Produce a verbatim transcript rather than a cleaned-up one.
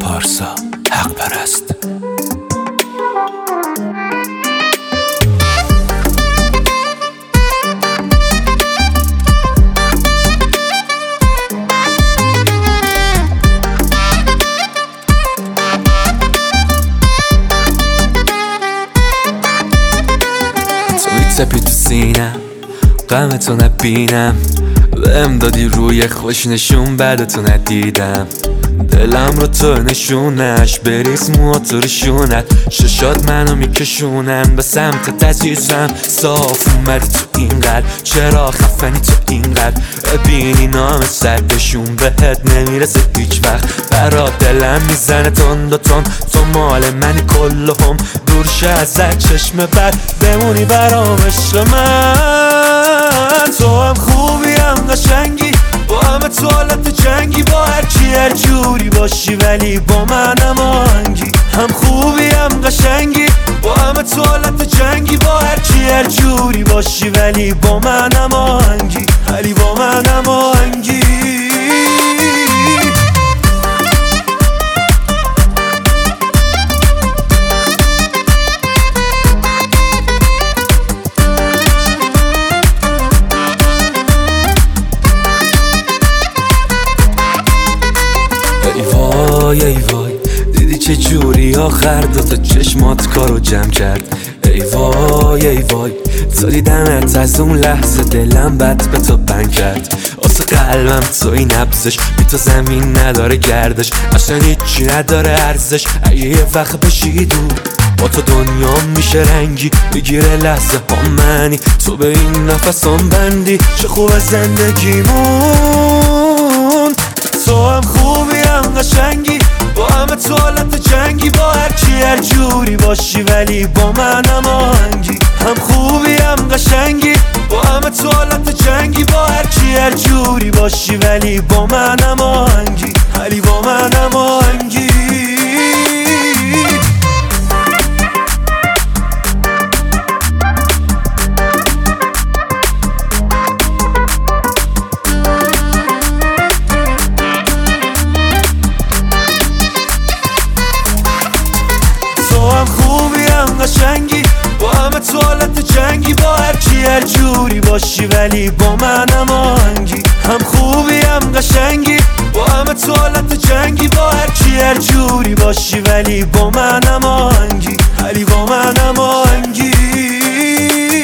پارسا حق پرست. سپی تو سینم غم تو نبینم، بهم دادی روی خوش نشون بعد تو ندیدم. دلم رو تو نشونش بریز موتورشونت، ششات منو میکشونن به سمت عزیزم. صاف اومدی تو اینقدر، چرا خفنی تو اینقدر؟ ببینی نام سردشون بهت نمیرسه هیچ وقت. برا دلم میزنه تند و تند، تو مال منی کلهم. دور شه ازت چشم بد، بمونی برام عشق من. تو هم خوبی هم قشنگی، با همه تو حالت جنگی، با هرچی هر جوری باشی ولی با من هماهنگی. هم خوبی هم قشنگی، با همه تو حالت جنگی، با هرچی هر جوری باشی ولی با من هماهنگی، ولی با من هماهنگی. ای وای ای وای، دیدی چه جوری آخر دوتا چشمات کارو جمع کرد. ای وای ای وای، تو دیدمت از اون لحظه دلم بد به تو بند کرد. واسه قلبم توی نبزش، بی تو زمین نداره گردش، اصلا هیچی نداره ارزش. اگه یه وقت بشی دور با تو دنیا میشه رنگی، بگیره لحظه ها منی، تو به این نفسام بندی. چه خوبه زندگیمون، تو هم خوبی هم قشنگی، با همه تو حالت جنگی، با هرچی هر جوری باشی ولی با من هماهنگی. هم خوبی هم قشنگی، با همه تو حالت جنگی، با هرچی هر جوری باشی ولی با من هماهنگی، ولی با من هماهنگی. قشنگی، با همه تو حالت جنگی، با هرچی هر جوری باشی ولی با من هماهنگی. هم خوبی هم قشنگی، با همه تو حالت جنگی، با هرچی هر جوری باشی ولی با من هماهنگی، ولی با من هماهنگی.